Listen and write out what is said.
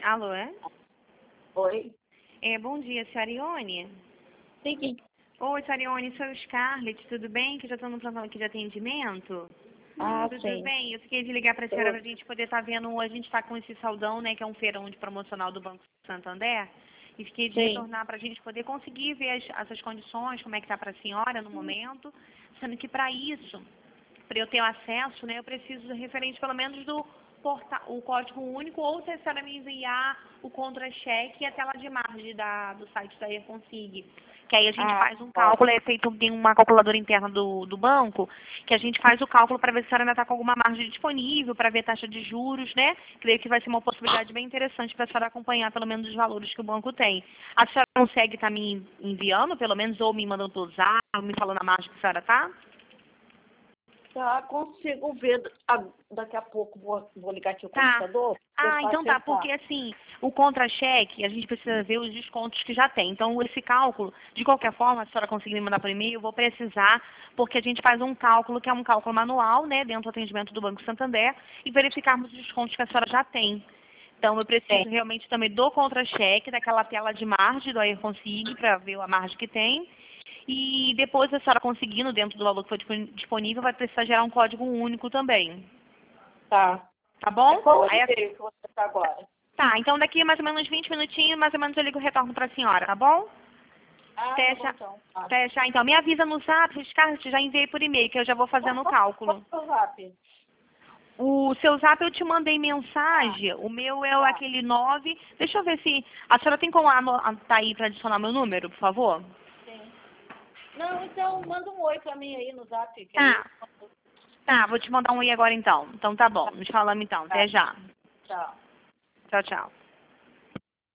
Alô, é? Oi? Bom dia, senhora Ione. Sim. Oi, senhora Ione, sou o Scarlett, tudo bem? Que já estou no plantão aqui de atendimento. Tudo Sim. bem? Eu fiquei de ligar para a senhora para a gente poder estar vendo, a gente está com esse saldão, né, que é um feirão de promocional do Banco Santander, e fiquei de Sim. retornar para a gente poder conseguir ver essas condições, como é que está para a senhora no momento, sendo que para isso, para eu ter acesso, né, eu preciso referente pelo menos do o código único, ou se a senhora me enviar o contra-cheque e a tela de margem do site da Erconsig. Que aí a gente faz um cálculo, tem uma calculadora interna do banco, que a gente faz o cálculo para ver se a senhora ainda está com alguma margem disponível, para ver taxa de juros, né? Creio que vai ser uma possibilidade bem interessante para a senhora acompanhar pelo menos os valores que o banco tem. A senhora consegue estar me enviando, pelo menos, ou me mandando pelo zap, me falando a margem que a senhora está? Tá, consigo ver. Daqui a pouco vou ligar aqui o Tá. computador. Então tá, porque assim, o contra-cheque, a gente precisa ver os descontos que já tem. Então, esse cálculo, de qualquer forma, se a senhora conseguir me mandar por e-mail, eu vou precisar, porque a gente faz um cálculo que é um cálculo manual, né, dentro do atendimento do Banco Santander, e verificarmos os descontos que a senhora já tem. Então, eu preciso realmente também do contra-cheque, daquela tela de margem do Airconsig, para ver a margem que tem. E depois, a senhora conseguindo, dentro do valor que for disponível, vai precisar gerar um código único também. Tá. Tá bom? Qual é o Aí, e-mail que você está agora? tá, então daqui mais ou menos 20 minutinhos, mais ou menos eu ligo o retorno para a senhora, tá bom? Tá bom então. Tá. Até já. Então, me avisa no zap, Scarlett, já enviei por e-mail, que eu já vou fazendo o cálculo. Qual é o zap? O seu zap eu te mandei mensagem, o meu é aquele 9. Deixa eu ver se... A senhora tem como tá aí para adicionar meu número, por favor? Sim. Não, então manda um oi pra mim aí no zap. Que Tá. aí... Tá, vou te mandar um i agora então. Então tá bom, nos falamos então. Até já. Tchau. Tchau, tchau.